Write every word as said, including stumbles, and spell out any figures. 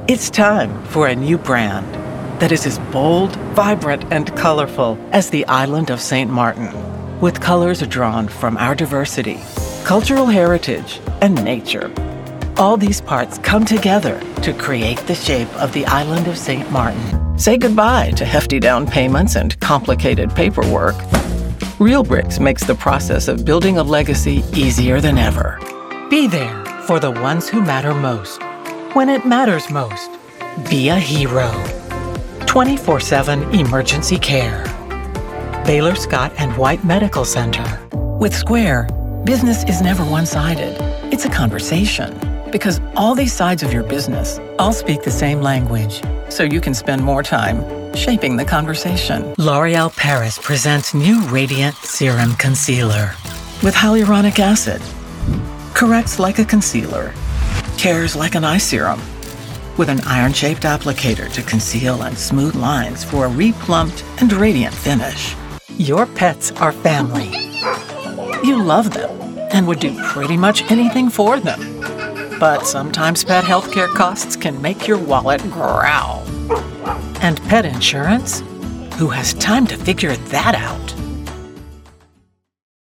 It's time for a new brand that is as bold, vibrant, and colorful as the island of Saint Martin, with colors drawn from our diversity, cultural heritage, and nature. All these parts come together to create the shape of the island of Saint Martin. Say goodbye to hefty down payments and complicated paperwork. Real Bricks makes the process of building a legacy easier than ever. Be there for the ones who matter most. When it matters most, be a hero. twenty-four seven Emergency Care. Baylor Scott and White Medical Center. With Square, business is never one-sided. It's a conversation. Because all these sides of your business all speak the same language, so you can spend more time shaping the conversation. L'Oréal Paris presents new Radiant Serum Concealer with hyaluronic acid. Corrects like a concealer, cares like an eye serum, with an iron-shaped applicator to conceal and smooth lines for a replumped and radiant finish. Your pets are family. You love them and would do pretty much anything for them. But sometimes pet healthcare costs can make your wallet growl. And pet insurance? Who has time to figure that out?